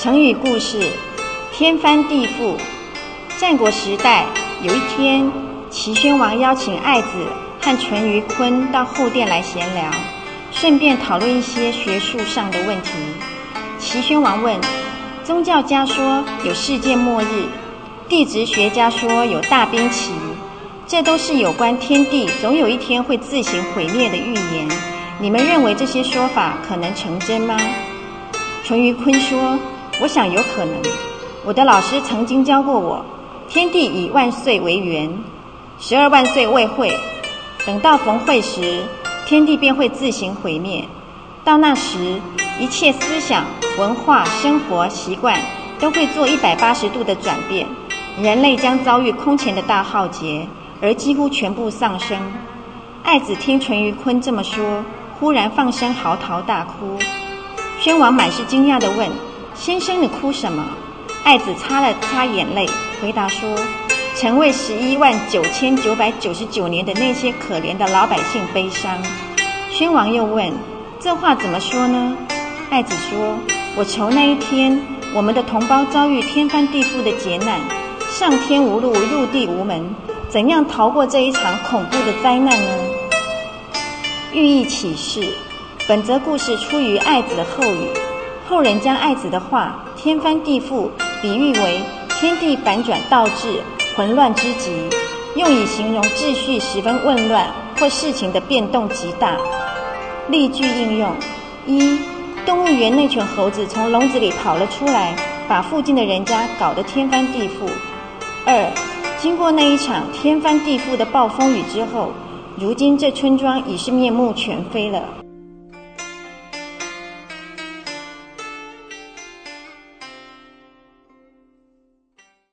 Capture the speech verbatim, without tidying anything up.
成语故事：天翻地覆。战国时代，有一天，齐宣王邀请爱子和淳于髡到后殿来闲聊，顺便讨论一些学术上的问题。齐宣王问：宗教家说有世界末日，地质学家说有大冰期，这都是有关天地总有一天会自行毁灭的预言。你们认为这些说法可能成真吗？淳于髡说：我想有可能。我的老师曾经教过我，天地以万岁为元，十二万岁未会，等到逢会时，天地便会自行毁灭。到那时，一切思想、文化、生活习惯都会做一百八十度的转变，人类将遭遇空前的大浩劫，而几乎全部丧生。爱子听淳于髡这么说，忽然放声嚎啕大哭。宣王满是惊讶地问：先生，你哭什么？爱子擦了擦眼泪，回答说：曾为十一万九千九百九十九年的那些可怜的老百姓悲伤。宣王又问：这话怎么说呢？爱子说：我愁那一天我们的同胞遭遇天翻地覆的劫难，上天无路，入地无门，怎样逃过这一场恐怖的灾难呢？寓意启示：本则故事出于爱子的后语，后人将爱子的话天翻地覆比喻为天地反转倒置、混乱之极，用以形容秩序十分混乱或事情的变动极大。例句应用：一、动物园那群猴子从笼子里跑了出来，把附近的人家搞得天翻地覆。二、经过那一场天翻地覆的暴风雨之后，如今这村庄已是面目全非了。